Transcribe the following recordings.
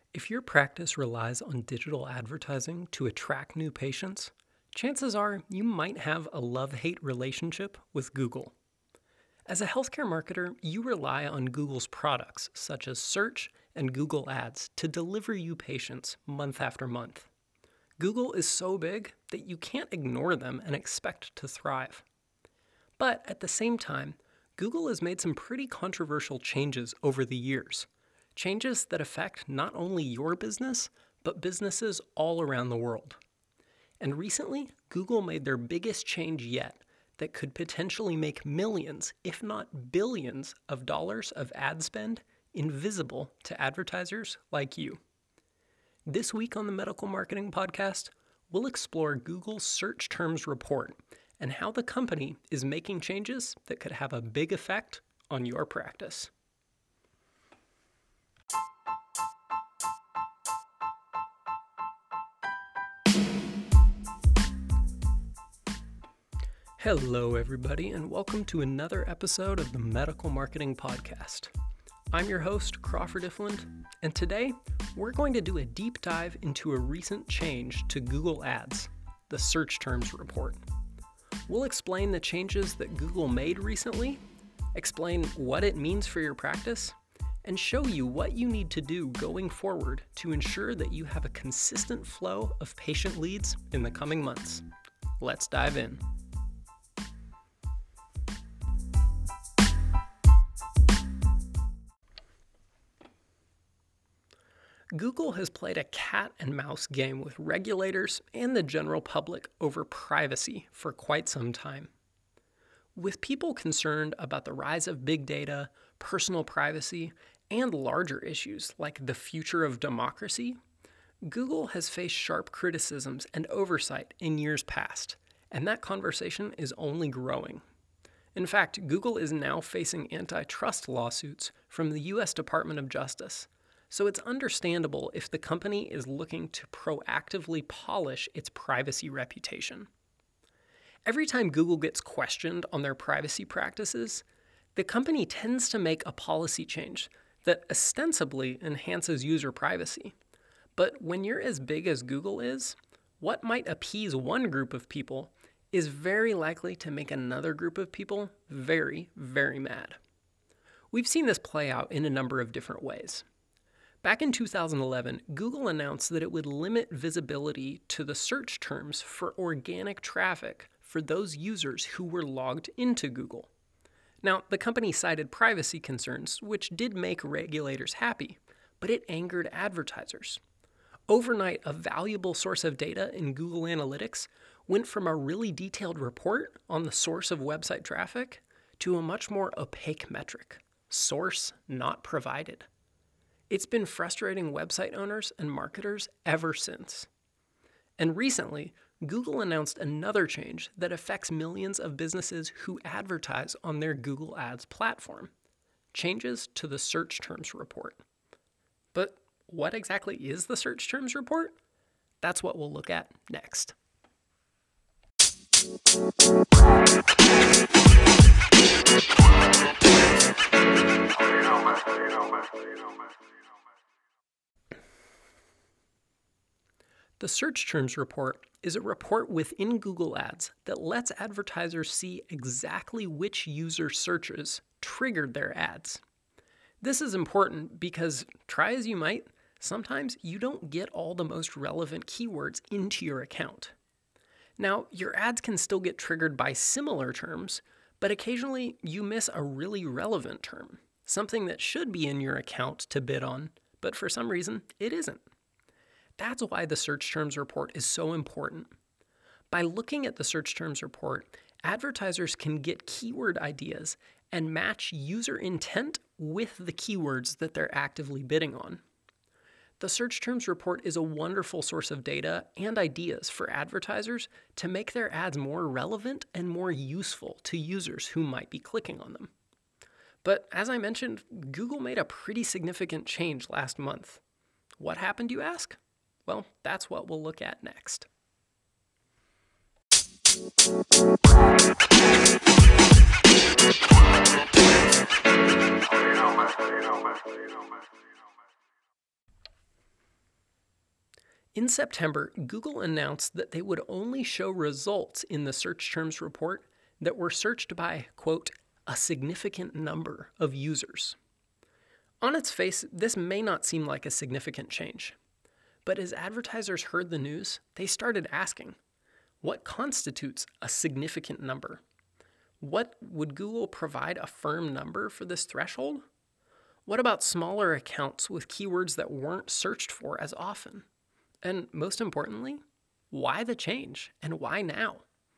If your practice relies on digital advertising to attract new patients, chances are you might have a love-hate relationship with Google. As a healthcare marketer, you rely on Google's products, such as search and Google Ads, to deliver you patients month after month. Google is so big that you can't ignore them and expect to thrive. But at the same time, Google has made some pretty controversial changes over the years. Changes that affect not only your business, but businesses all around the world. And recently, Google made their biggest change yet that could potentially make millions, if not billions, of dollars of ad spend invisible to advertisers like you. This week on the Medical Marketing Podcast, we'll explore Google's search terms report and how the company is making changes that could have a big effect on your practice. Hello, everybody, and welcome to another episode of the Medical Marketing Podcast. I'm your host, Crawford Ifland, and today we're going to do a deep dive into a recent change to Google Ads, the search terms report. We'll explain the changes that Google made recently, explain what it means for your practice, and show you what you need to do going forward to ensure that you have a consistent flow of patient leads in the coming months. Let's dive in. Google has played a cat and mouse game with regulators and the general public over privacy for quite some time. With people concerned about the rise of big data, personal privacy, and larger issues like the future of democracy, Google has faced sharp criticisms and oversight in years past, and that conversation is only growing. In fact, Google is now facing antitrust lawsuits from the U.S. Department of Justice. So it's understandable if the company is looking to proactively polish its privacy reputation. Every time Google gets questioned on their privacy practices, the company tends to make a policy change that ostensibly enhances user privacy. But when you're as big as Google is, what might appease one group of people is very likely to make another group of people very, very mad. We've seen this play out in a number of different ways. Back in 2011, Google announced that it would limit visibility to the search terms for organic traffic for those users who were logged into Google. Now, the company cited privacy concerns, which did make regulators happy, but it angered advertisers. Overnight, a valuable source of data in Google Analytics went from a really detailed report on the source of website traffic to a much more opaque metric: source not provided. It's been frustrating website owners and marketers ever since. And recently, Google announced another change that affects millions of businesses who advertise on their Google Ads platform: changes to the search terms report. But what exactly is the search terms report? That's what we'll look at next. The search terms report is a report within Google Ads that lets advertisers see exactly which user searches triggered their ads. This is important because, try as you might, sometimes you don't get all the most relevant keywords into your account. Now, your ads can still get triggered by similar terms, but occasionally you miss a really relevant term, something that should be in your account to bid on, but for some reason it isn't. That's why the search terms report is so important. By looking at the search terms report, advertisers can get keyword ideas and match user intent with the keywords that they're actively bidding on. The search terms report is a wonderful source of data and ideas for advertisers to make their ads more relevant and more useful to users who might be clicking on them. But as I mentioned, Google made a pretty significant change last month. What happened, you ask? Well, that's what we'll look at next. In September, Google announced that they would only show results in the search terms report that were searched by, quote, a significant number of users. On its face, this may not seem like a significant change. But as advertisers heard the news, they started asking, what constitutes a significant number? Would Google provide a firm number for this threshold? What about smaller accounts with keywords that weren't searched for as often? And most importantly, why the change and why now?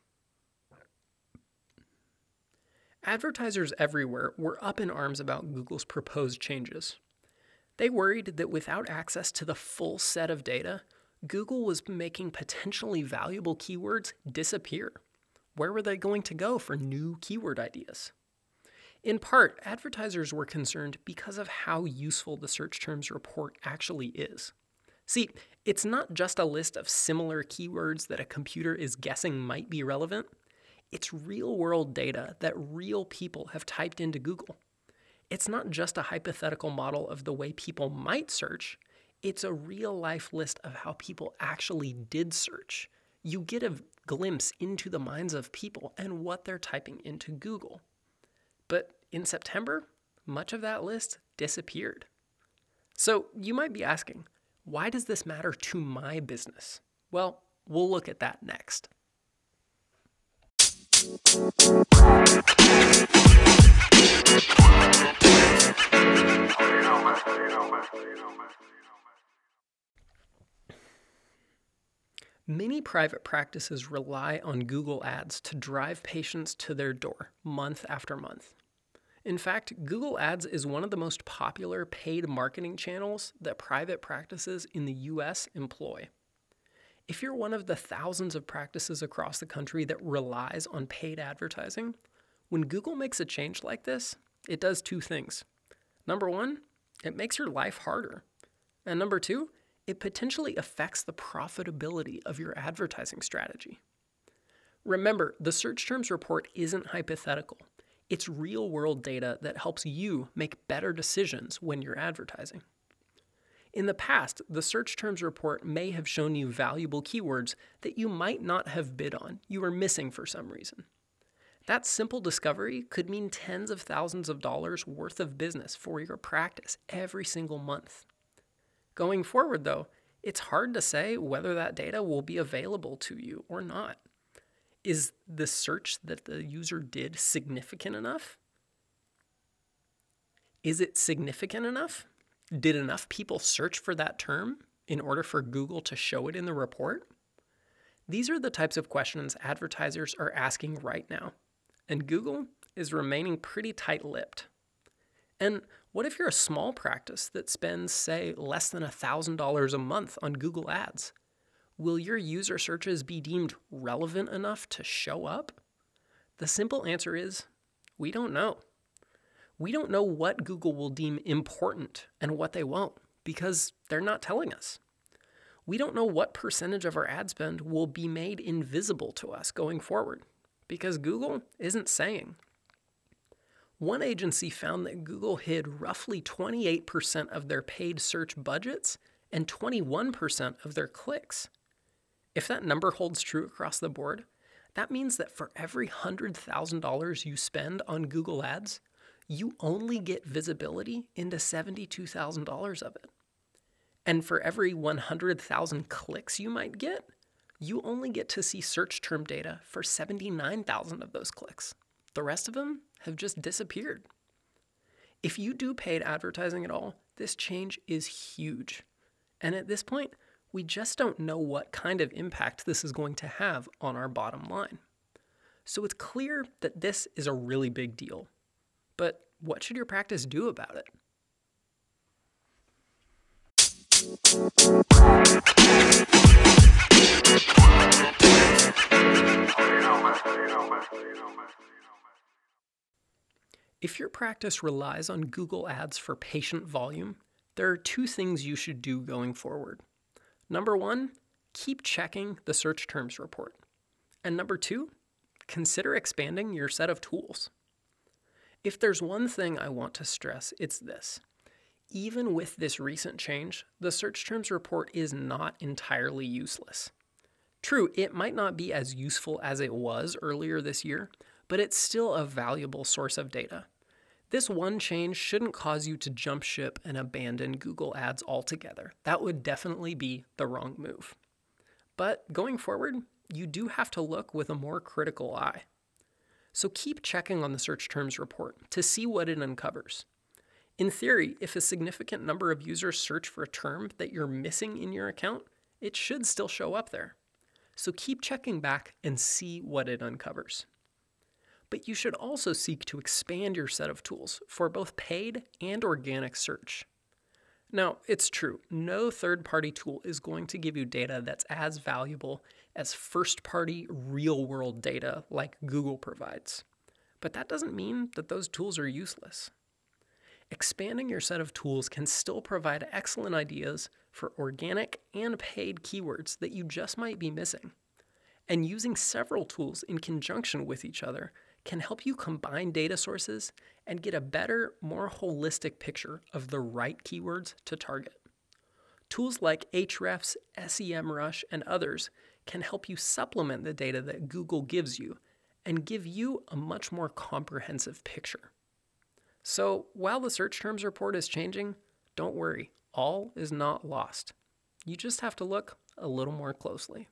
Advertisers everywhere were up in arms about Google's proposed changes. They worried that without access to the full set of data, Google was making potentially valuable keywords disappear. Where were they going to go for new keyword ideas? In part, advertisers were concerned because of how useful the search terms report actually is. See, it's not just a list of similar keywords that a computer is guessing might be relevant. It's real-world data that real people have typed into Google. It's not just a hypothetical model of the way people might search. It's a real-life list of how people actually did search. You get a glimpse into the minds of people and what they're typing into Google. But in September, much of that list disappeared. So you might be asking, why does this matter to my business? Well, we'll look at that next. Many private practices rely on Google Ads to drive patients to their door month after month. In fact, Google Ads is one of the most popular paid marketing channels that private practices in the US employ. If you're one of the thousands of practices across the country that relies on paid advertising, when Google makes a change like this, it does two things. Number one, it makes your life harder. And number two, it potentially affects the profitability of your advertising strategy. Remember, the search terms report isn't hypothetical. It's real-world data that helps you make better decisions when you're advertising. In the past, the search terms report may have shown you valuable keywords that you might not have bid on, you were missing for some reason. That simple discovery could mean tens of thousands of dollars worth of business for your practice every single month. Going forward, though, it's hard to say whether that data will be available to you or not. Is the search that the user did significant enough? Is it significant enough? Did enough people search for that term in order for Google to show it in the report? These are the types of questions advertisers are asking right now, and Google is remaining pretty tight-lipped. And what if you're a small practice that spends, say, less than $1,000 a month on Google Ads? Will your user searches be deemed relevant enough to show up? The simple answer is, we don't know. We don't know what Google will deem important and what they won't, because they're not telling us. We don't know what percentage of our ad spend will be made invisible to us going forward, because Google isn't saying. One agency found that Google hid roughly 28% of their paid search budgets and 21% of their clicks. If that number holds true across the board, that means that for every $100,000 you spend on Google Ads, you only get visibility into $72,000 of it. And for every 100,000 clicks you might get, you only get to see search term data for 79,000 of those clicks. The rest of them have just disappeared. If you do paid advertising at all, this change is huge. And at this point, we just don't know what kind of impact this is going to have on our bottom line. So it's clear that this is a really big deal. But what should your practice do about it? If your practice relies on Google Ads for patient volume, there are two things you should do going forward. Number one, keep checking the search terms report. And number two, consider expanding your set of tools. If there's one thing I want to stress, it's this. Even with this recent change, the search terms report is not entirely useless. True, it might not be as useful as it was earlier this year, but it's still a valuable source of data. This one change shouldn't cause you to jump ship and abandon Google Ads altogether. That would definitely be the wrong move. But going forward, you do have to look with a more critical eye. So keep checking on the search terms report to see what it uncovers. In theory, if a significant number of users search for a term that you're missing in your account, it should still show up there. So keep checking back and see what it uncovers. But you should also seek to expand your set of tools for both paid and organic search. Now, it's true, no third-party tool is going to give you data that's as valuable as first-party, real-world data like Google provides. But that doesn't mean that those tools are useless. Expanding your set of tools can still provide excellent ideas for organic and paid keywords that you just might be missing. And using several tools in conjunction with each other can help you combine data sources and get a better, more holistic picture of the right keywords to target. Tools like Ahrefs, SEMrush, and others can help you supplement the data that Google gives you and give you a much more comprehensive picture. So while the search terms report is changing, don't worry, all is not lost. You just have to look a little more closely.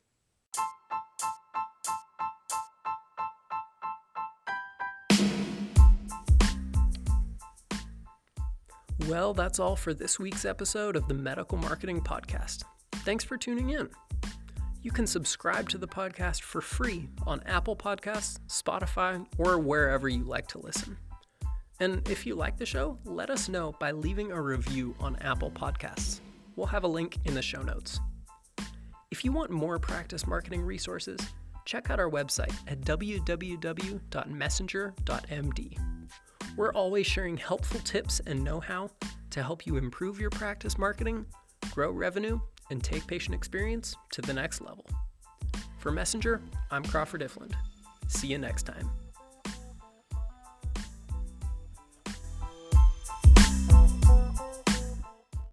Well, that's all for this week's episode of the Medical Marketing Podcast. Thanks for tuning in. You can subscribe to the podcast for free on Apple Podcasts, Spotify, or wherever you like to listen. And if you like the show, let us know by leaving a review on Apple Podcasts. We'll have a link in the show notes. If you want more practice marketing resources, check out our website at www.messenger.md. We're always sharing helpful tips and know-how to help you improve your practice marketing, grow revenue, and take patient experience to the next level. For Messenger, I'm Crawford Ifland. See you next time.